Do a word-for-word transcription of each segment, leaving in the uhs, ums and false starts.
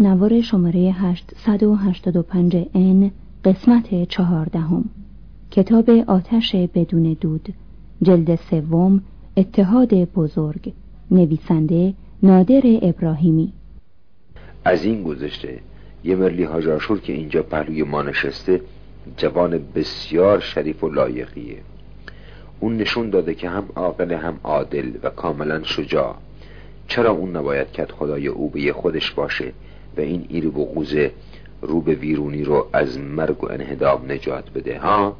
نوار شماره هشتصد و هشتاد و پنج ان قسمت چهاردهم، کتاب آتش بدون دود، جلد سوم، اتحاد بزرگ، نویسنده نادر ابراهیمی. از این گذشته یه مرلی حاج عاشور که اینجا پهلوی ما نشسته جوان بسیار شریف و لایقیه. اون نشون داده که هم عاقل هم عادل و کاملا شجاع. چرا اون نباید کرد خدای او به خودش باشه و این ایرو و قوزه رو به ویرونی رو از مرگ و انهدام نجات بده؟ ها؟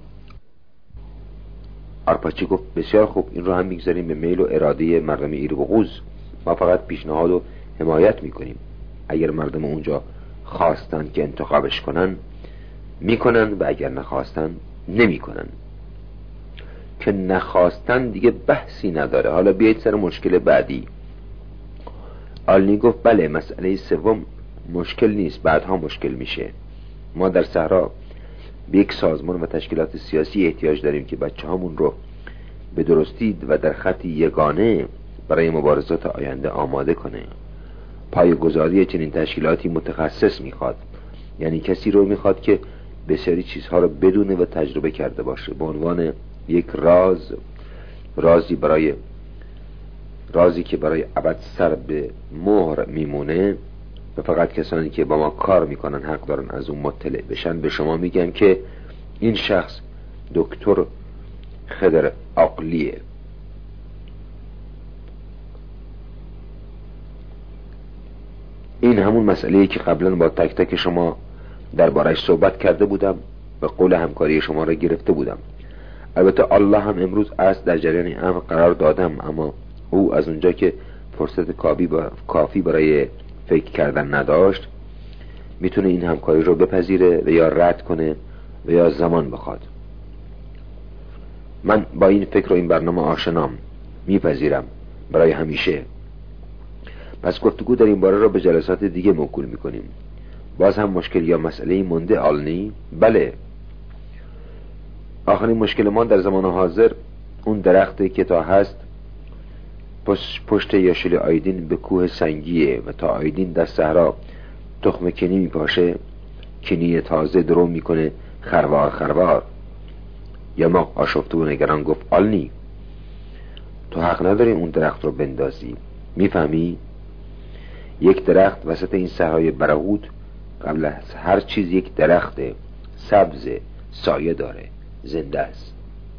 آرپاچی گفت بسیار خوب، این رو هم میگذاریم به میل و اراده مردم ایرو و قوز. ما فقط پیشنهاد و حمایت میکنیم. اگر مردم اونجا خواستن که انتخابش کنن میکنن و اگر نخواستن نمیکنن. که نخواستن دیگه بحثی نداره. حالا بیایید سر مشکل بعدی. آلنی گفت بله، مسئله سوم مشکل نیست، بعدها مشکل میشه. ما در صحرا به یک سازمان و تشکیلات سیاسی احتیاج داریم که بچه هامون رو به درستی و در خط یگانه برای مبارزات آینده آماده کنه. پایه‌گذاری چنین تشکیلاتی متخصص میخواد، یعنی کسی رو میخواد که بسیاری چیزها رو بدونه و تجربه کرده باشه. به عنوان یک راز رازی برای رازی که برای ابد سر به مهر میمونه و فقط کسانی که با ما کار میکنن حق دارن از اون مطلع بشن. به شما میگم که این شخص دکتر خضر عقلیه. این همون مسئله‌ای که قبلا با تک تک شما دربارش صحبت کرده بودم و قول همکاری شما را گرفته بودم. البته الله هم امروز از در جریان امر قرار دادم، اما او از اونجا که فرصت کافی برای فکر کردن نداشت میتونه این همکاری رو بپذیره و یا رد کنه و یا زمان بخواد. من با این فکر و این برنامه آشنام، میپذیرم برای همیشه. پس گفتگو در این باره رو به جلسات دیگه موکول میکنیم. باز هم مشکل یا مسئله مونده آلنی؟ بله، آخرین مشکل ما در زمان حاضر اون درختی که تا هست پشت, پشت یاشل آیدین به کوه سنگیه و تا آیدین در صحرا تخم کنی میپاشه، کنی تازه درو میکنه خروار خروار. یا ما آشفته و نگران گفت آلنی تو حق نداری اون درخت رو بندازی، میفهمی؟ یک درخت وسط این صحرای برهوت قبل از هر چیز یک درخت سبز سایه داره، زنده است.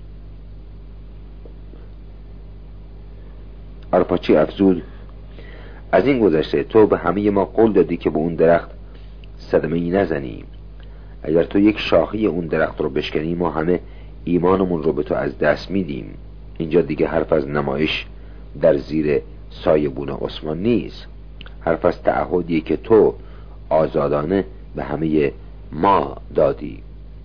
آرپاچی افزود از این گذشته تو به همه ما قول دادی که به اون درخت صدمه ای نزنیم. اگر تو یک شاخه اون درخت رو بشکنی ما همه ایمانمون رو به تو از دست میدیم. اینجا دیگه حرف از نمایش در زیر سایبون عثمان نیست، حرف از تعهدیه که تو آزادانه به همه ما دادی.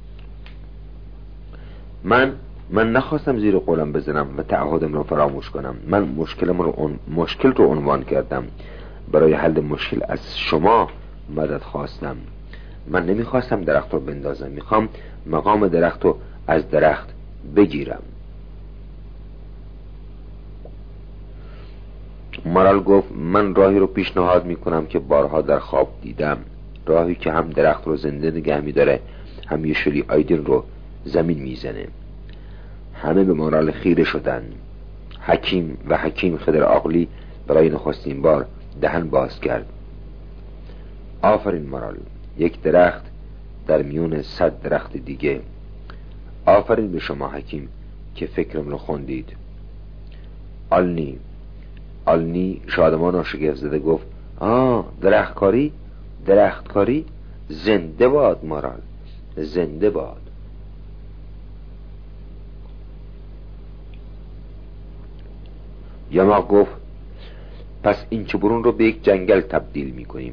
من من نخواستم زیر قولم بزنم و تعهدم رو فراموش کنم. من مشکلم رو اون مشکل رو عنوان کردم. برای حل مشکل از شما مدد خواستم. من نمیخواستم درخت رو بندازم، میخوام مقام درخت رو از درخت بگیرم. مارال گفت من راهی رو پیشنهاد میکنم که بارها در خواب دیدم، راهی که هم درخت رو زنده نگه میداره هم یشلی آیدین رو زمین میزنه. همه به مارال خیره شدن. حکیم و حکیم خضر عقلی برای نخستین بار دهن باز کرد. آفرین مارال، یک درخت در میون صد درخت دیگه. آفرین به شما حکیم که فکرم رو خوندید. آلنی آلنی شادمان و شگفت زده گفت آه درختکاری درختکاری زنده باد مارال، زنده باد. یما گفت پس این چوبرون رو به یک جنگل تبدیل میکنیم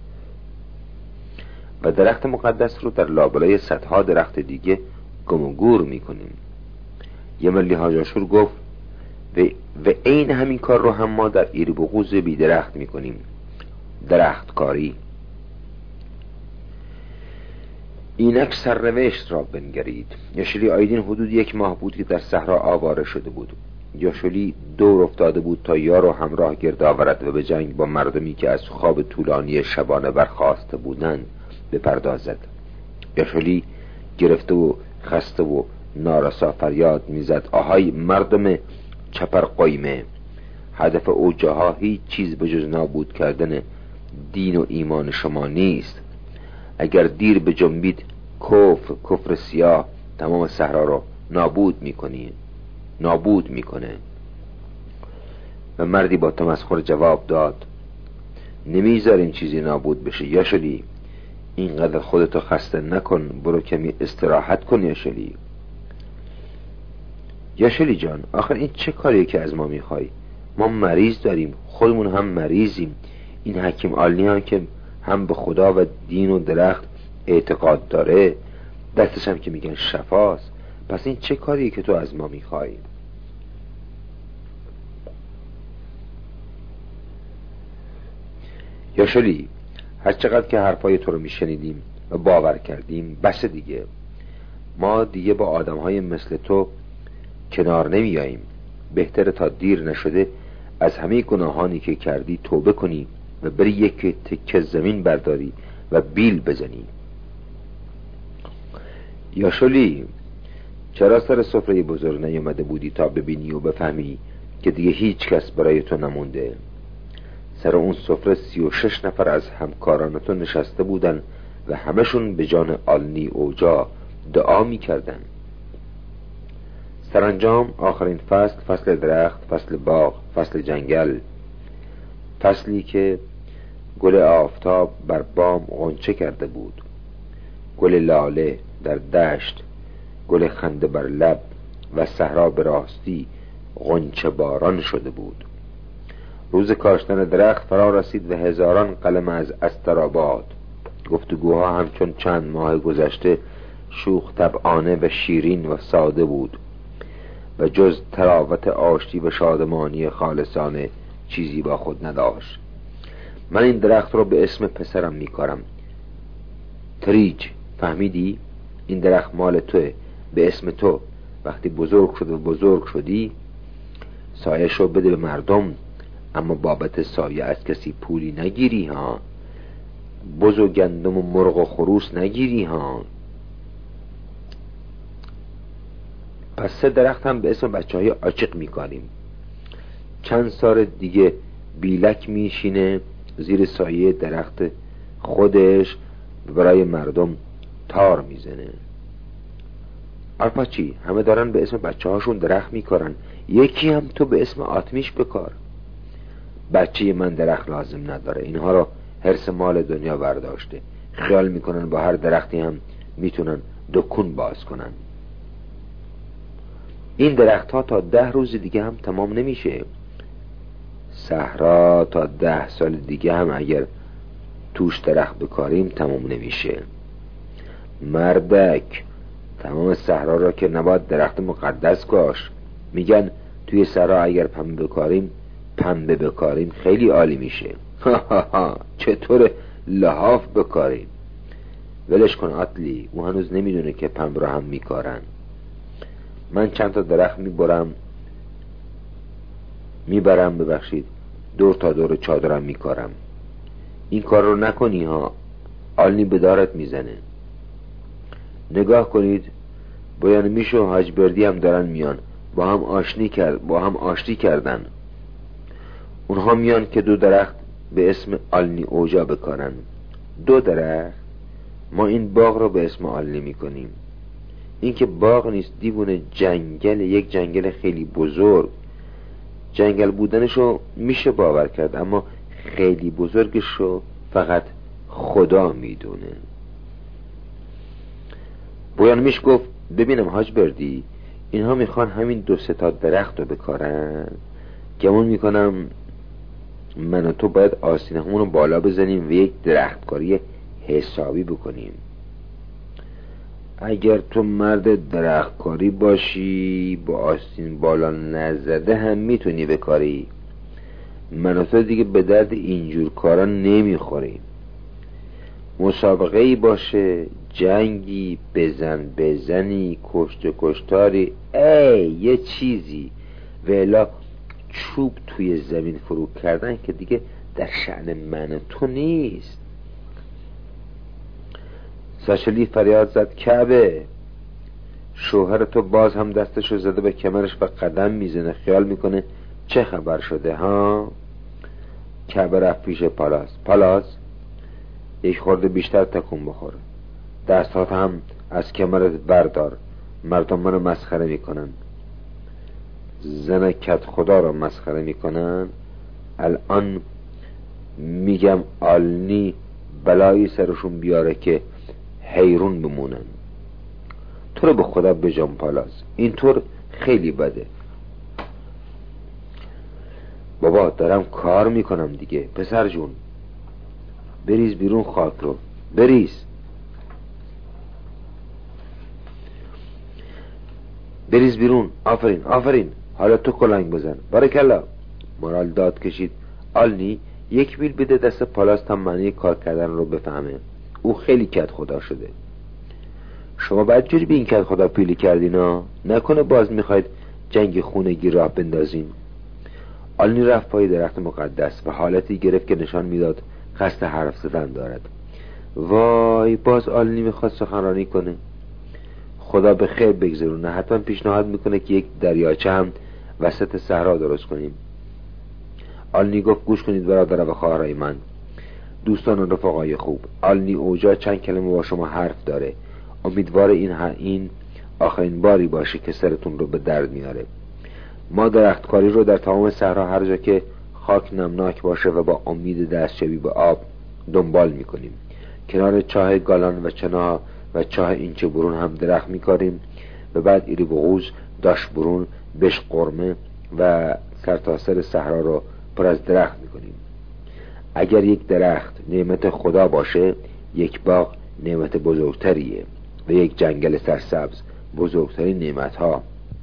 و درخت مقدس رو در لابلای صدها درخت دیگه گم و گور میکنیم. یه ملی حاج عاشور گفت و, و این همین کار رو هم ما در ایرو و قوز بی درخت میکنیم، درختکاری. اینک سرنوشت را بنگرید. یشلی آیدین حدود یک ماه بود که در صحرا آواره شده بود. یاشلی دور افتاده بود تا یار و همراه گرد آورد و به جنگ با مردمی که از خواب طولانی شبانه برخاسته بودند بپردازد. یاشلی گرفته و خسته و نارسا فریاد میزد: آهای مردم چپر قایمه، هدف اوجاها هیچ چیز به جز نابود کردن دین و ایمان شما نیست. اگر دیر به جنبید کفر کفر سیاه تمام صحرا رو نابود میکنی نابود میکنه. و مردی با تمسخر جواب داد: نمیذاریم چیزی نابود بشه یاشلی، اینقدر خودتو خسته نکن، برو کمی استراحت کن یاشلی. یاشلی جان، آخر این چه کاریه که از ما میخوای؟ ما مریض داریم، خودمون هم مریضیم. این حکیم آلنی هم که هم به خدا و دین و درخت اعتقاد داره، دستش هم که میگن شفاست. پس این چه کاریه که تو از ما میخوای؟ یاشلی، هر چقدر که حرفای تو رو میشنیدیم و باور کردیم بس دیگه. ما دیگه با آدمهای مثل تو کنار نمیاییم. بهتره تا دیر نشده از همه گناهانی که کردی توبه کنی و بری یک تکه زمین برداری و بیل بزنی. یاشلی، چرا سر سفره بزرگ نیامده بودی تا ببینی و بفهمی که دیگه هیچ کس برای تو نمونده؟ سر اون سفره سی و شش نفر از همکاران تو نشسته بودن و همشون به جان آلنی اوجا دعا می کردن. سرانجام آخرین فصل، فصل درخت، فصل باغ، فصل جنگل، فصلی که گل آفتاب بر بام غنچه کرده بود، گل لاله در دشت، گل خنده بر لب و صحرا به راستی غنچه باران شده بود. روز کاشتن درخت فرا رسید و هزاران قلم از استراباد. گفتگوها همچون چند ماه گذشته شوخ طبعانه و شیرین و ساده بود و جز تراوت آشتی و شادمانی خالصانه چیزی با خود نداشت. من این درخت رو به اسم پسرم میکارم، تریج، فهمیدی؟ این درخت مال توه، به اسم تو. وقتی بزرگ شد و بزرگ شدی سایه شو بده به مردم، اما بابت سایه از کسی پولی نگیری ها. بز و گندم و مرغ و خروس نگیری ها. پس سه درخت هم به اسم بچه های عاشق میکنیم. چند سال دیگه بیلک میشینه زیر سایه درخت خودش برای مردم تار میزنه. آرپاچی، همه دارن به اسم بچه هاشون درخت میکارن، یکی هم تو به اسم آتمیش بکار. بچه من درخت لازم نداره، اینها رو حرص مال دنیا برداشته، خیال میکنن با هر درختی هم میتونن دکون باز کنن. این درخت ها تا ده روز دیگه هم تمام نمیشه. صحرا تا ده سال دیگه هم اگر توش درخت بکاریم تمام نمیشه. مردک، تمام صحرا را که نباید درخت مقدس کاش. میگن توی صحرا اگر پنبه بکاریم پنبه بکاریم خیلی عالی میشه. چطور لحاف بکاریم؟ ولش کن عطلی، او هنوز نمیدونه که پنبه را هم میکارن. من چند تا درخت میبرم میبرم ببخشید دور تا دور چادرم میکارم. این کار رو نکنی ها، آلنی به دارت میزنه. نگاه کنید، باید میشه و حاج بردی هم دارن میان، با هم آشتی کرد با هم آشتی کردن. اونها میان که دو درخت به اسم آلنی اوجا بکارن. دو درخت؟ ما این باغ رو به اسم آلنی میکنیم. این که باغ نیست دیوونه، جنگل، یک جنگل خیلی بزرگ. جنگل بودنشو میشه باور کرد، اما خیلی بزرگشو فقط خدا میدونه. بویانمیش گفت ببینم حاج بردی، اینها میخوان همین دو سه تا درخت رو بکارن. گمون میکنم من و تو باید آستین همون رو بالا بزنیم و یک درختکاری حسابی بکنیم. اگر تو مرد درختکاری باشی با آستین بالا نزده هم میتونی بکاری. من و تو دیگه به درد اینجور کارا نمیخوریم. مسابقه ای باشه، جنگی، بزن بزنی، کشت و کشتاری، ای یه چیزی، و الا چوب توی زمین فرو کردن که دیگه در شأن من تو نیست. ساشلی فریاد زد کعبه. شوهر تو باز هم دستشو زده به کمرش و قدم میزنه، خیال میکنه چه خبر شده ها. کعبه رفت پیش پالاس. پالاس یک خورده بیشتر تکون بخوره، دستات هم از کمرت بردار، مردم منو مسخره میکنن. زن کت خدا رو مسخره میکنن. الان میگم آلنی بلایی سرشون بیاره که حیرون بمونن. تو رو به خدا بجام پالاس، اینطور خیلی بده. بابا دارم کار میکنم دیگه پسر جون، بریز بیرون خاک رو، بریز بریز بیرون. آفرین آفرین، حالا تو کلنگ بزن، بارکلا. مارال داد کشید. آلنی یک میل بده دست پالاس تا معنی کار کردن رو بفهمه. او خیلی کت خدا شده. شما باید جوری به این کت خدا پیلی کردین ها، نکنه باز میخواید جنگ خونگی راه بندازین. آلنی رفت پای درخت مقدس و حالتی گرفت که نشان میداد قصد حرف زدن دارد. وای، باز آلنی میخواد سخنرانی کنه. خدا به خیر بگذرونه. حتما پیشنهاد میکنه که یک دریاچه هم وسط صحرا درست کنیم. آلنی گفت گوش کنید برادر و خواهرای من، دوستان و رفقای خوب. آلنی اوجا چند کلمه با شما حرف داره. امیدوار این این آخرین باری باشه که سرتون رو به درد میاره. ما درختکاری رو در تمام صحرا هر جا که خاک نمناک باشه و با امید دستیابی به آب دنبال میکنیم. کنار چاه گالان و چنا و چاه اینچه برون هم درخت میکاریم و بعد ایری بغوز، داش برون، بش قرمه و سرتاسر صحرا رو پر از درخت میکنیم. اگر یک درخت نعمت خدا باشه، یک باغ نعمت بزرگتریه و یک جنگل سرسبز بزرگترین نعمت ها.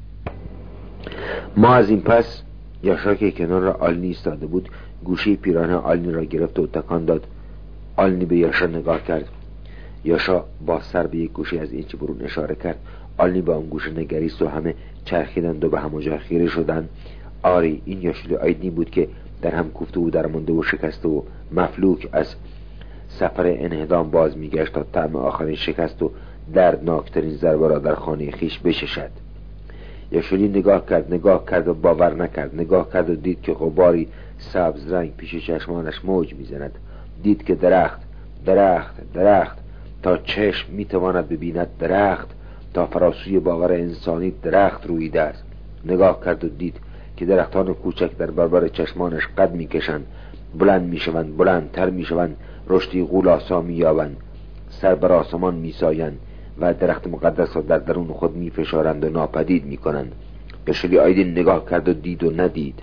ما از این پس، یاشا که کنار آلنی ایستاده بود گوشه پیراهن آلنی را گرفت و تکان داد. آلنی به یاشا نگاه کرد. یاشا با سر به یک گوشه از اینچه برون اشاره کرد. آلنی به اون گوشه نگریست و همه چرخیدند و به هم جا خیره شدند. آری، این یاشلی آیدنی بود که در هم کوفته و درمانده و شکسته و مفلوک از سفر انهدام باز میگشت تا طعم آخرین شکست و دردناکترین ضربه را در خانه خیش بچشد. یاشلی نگاه کرد نگاه کرد و باور نکرد. نگاه کرد و دید که غباری سبز رنگ پیش چشمانش موج میزند. دید که درخت درخت درخت تا چشم میتواند ببیند، درخت تا فراسوی باور انسانی درخت رویده است. نگاه کرد و دید که درختان کوچک در برابر چشمانش قد میکشند، بلند میشوند، بلندتر میشوند، رشدی غولاسا مییابند، سر بر آسمان میسایند و درخت مقدس را در درون خود میفشارند و ناپدید میکنند. یاشلی آیدین نگاه کرد و دید و ندید.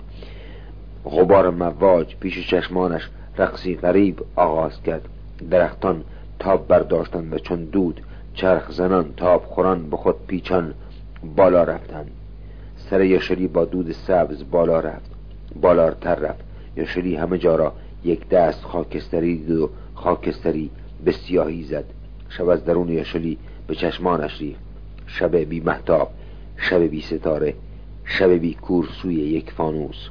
غبار مواج پیش چشمانش رقصی غریب آغاز کرد. درختان تاب برداشتند و چون دود چرخ زنان تاب خوران به خود پیچان بالا رفتند. سر یاشلی با دود سبز بالا رفت، بالاتر رفت. یاشلی همه جا را یک دست خاکستری دید و خاکستری به سیاهی زد. شب از درون یاشلی به چشمانش ریخت. شب بی مهتاب، شب بی ستاره، شب بی کور سوی یک فانوس.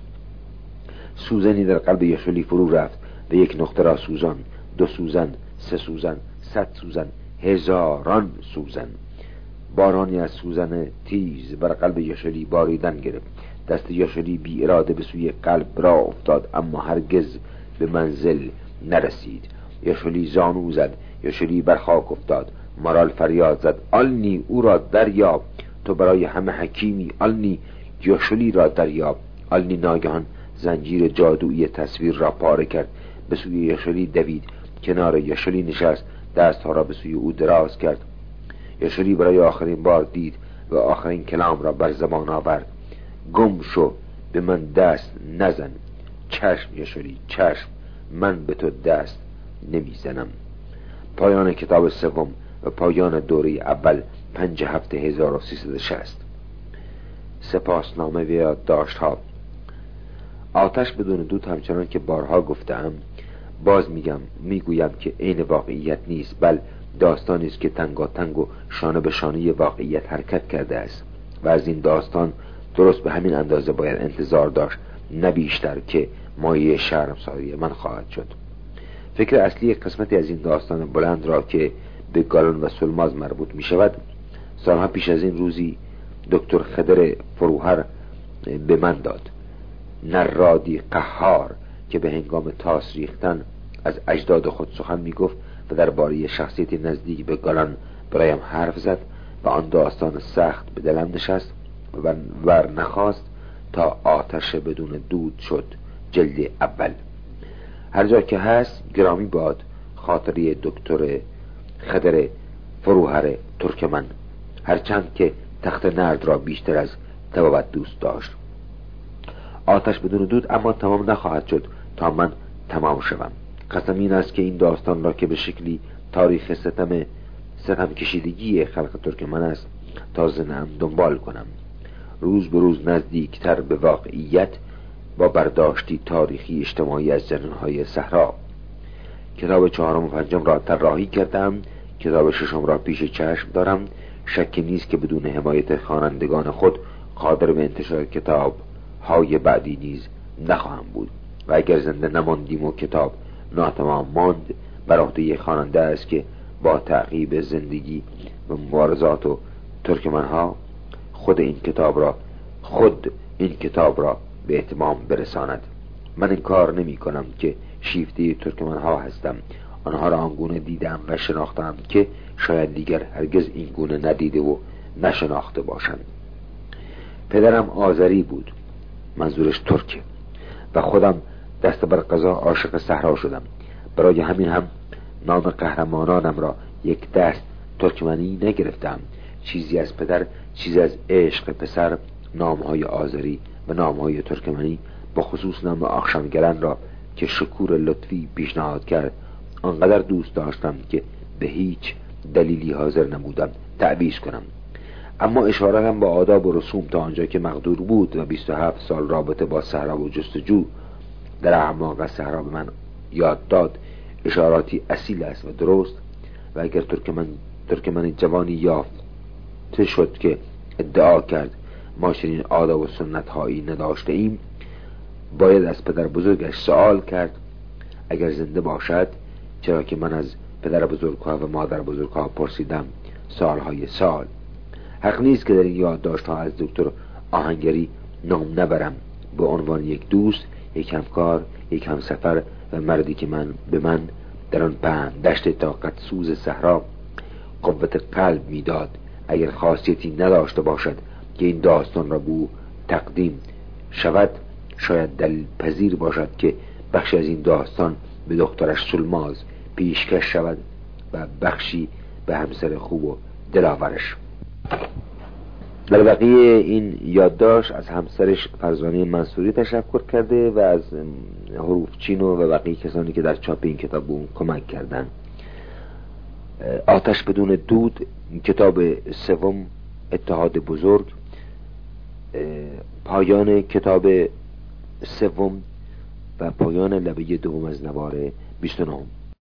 سوزنی در قلب یاشلی فرو رفت و یک نقطه را سوزان، دو سوزن، سه سوزن، صد سوزن، هزاران سوزن. بارانی از سوزن تیز بر قلب یاشلی باریدن گرفت. دست یاشلی بی اراده به سوی قلب را افتاد، اما هرگز به منزل نرسید. یاشلی زانو زد، یاشلی بر خاک افتاد. مارال فریاد زد آلنی او را دریاب، تو برای همه حکیمی. آلنی یاشلی را دریاب. آلنی ناگهان زنجیر جادویی تصویر را پاره کرد، به سوی یاشلی دوید. کنار یاشلی نشست، دستها را به سوی او دراز کرد. یاشلی برای آخرین بار دید و آخرین کلام را بر زبان آورد. گم شو، به من دست نزن. چشم یاشلی، چشم، من به تو دست نمیزنم. پایان کتاب سوم و پایان دوره اول، پنج هفته هزار و سیصد و شصت. سپاسنامه و یادداشت‌ها. آتش بدون دود، همچنان که بارها گفتم، باز میگم میگویم که عین واقعیت نیست، بل داستانی است که تنگاتنگ و شانه به شانه واقعیت حرکت کرده است و از این داستان درست به همین اندازه باید انتظار داشت، نه بیشتر، که مایه شرمساری من خواهد شد. فکر اصلی قسمتی از این داستان بلند را که به گالن و سلماز مربوط می شود، سالها پیش از این روزی دکتر خضر فروهر به من داد. نرادی قهار که به هنگام تاس ریختن از اجداد خود سخن می گفت و درباره شخصیتی نزدیک به گالن برایم حرف زد و آن داستان سخت به دلم نشست و ور نخواست تا آتش بدون دود شد. جلد اول. هر جا که هست گرامی باد خاطری دکتر خضر فروهر ترکمن، هرچند که تخت نرد را بیشتر از طبابت دوست داشت. آتش بدون دود اما تمام نخواهد شد تا من تمام شوم. قسم این است که این داستان را که به شکلی تاریخ ستم ستم کشیدگی خلق ترکمن است تا زنم دنبال کنم، روز به روز نزدیکتر به واقعیت با برداشتی تاریخی اجتماعی از جنونهای صحرا. کتاب چهارم و پنجم را طراحی کردم، کتاب ششم را پیش چشم دارم. شکی نیست که بدون حمایت خوانندگان خود قادر به انتشار کتاب های بعدی نیز نخواهم بود و اگر زنده نماندیم و کتاب ناتمام ماند، بر عهده خواننده است که با تعقیب زندگی و مبارزات و ترکمنها خود این کتاب را خود این کتاب را به اتمام برساند. من این کار نمی کنم که شیفته ترکمنها هستم. آنها را آنگونه دیدم و شناختم که شاید دیگر هرگز این گونه ندیده و نشناخته باشند. پدرم آذری بود، منظورش ترکه، و خودم دست بر قضا عاشق صحرا شدم. برای همین هم نام قهرمانانم را یک دست ترکمنی نگرفتم. چیزی از پدر، چیزی از عشق پسر، نامهای آذری و نامهای ترکمنی، با خصوص نام آخشمگران را که شکور لطفی پیشنهاد کرد آنقدر دوست داشتم که به هیچ دلیلی حاضر نبودم تعویض کنم. اما اشارتم با آداب و رسوم تا آنجا که مقدور بود و بیست و هفت سال رابطه با صحرا و جستجو در اعماق صحرا به من یاد داد اشاراتی اصیل است و درست. و اگر ترکمن ترکمن جوانی یافته شد که ادعا کرد ما چنین آداب و سنت هایی نداشته ایم، باید از پدر بزرگش سوال کرد اگر زنده باشد، چرا که من از پدر بزرگها و مادر بزرگها پرسیدم سالهای سال. حق نیست که در این یادداشت‌ها از دکتر آهنگری نام نبرم به عنوان یک دوست، یک همکار، یک همسفر و مردی که من به من در آن پهن دشت طاقت سوز صحرا قوت قلب میداد. اگر خاصیتی نداشته باشد که این داستان را به او تقدیم شود، شاید دلیل پذیر باشد که بخشی از این داستان به دخترش سلماز پیشکش شود و بخشی به همسر خوب و دلاورش. در بقیه این یادداشت از همسرش فرزانه منصوری تشکر کرده و از حروف چینو و بقیه کسانی که در چاپ این کتاب به اون کمک کردن. آتش بدون دود، کتاب سوم، اتحاد بزرگ، پایان کتاب سوم و پایان لبه دوم از نوار بیست و نه.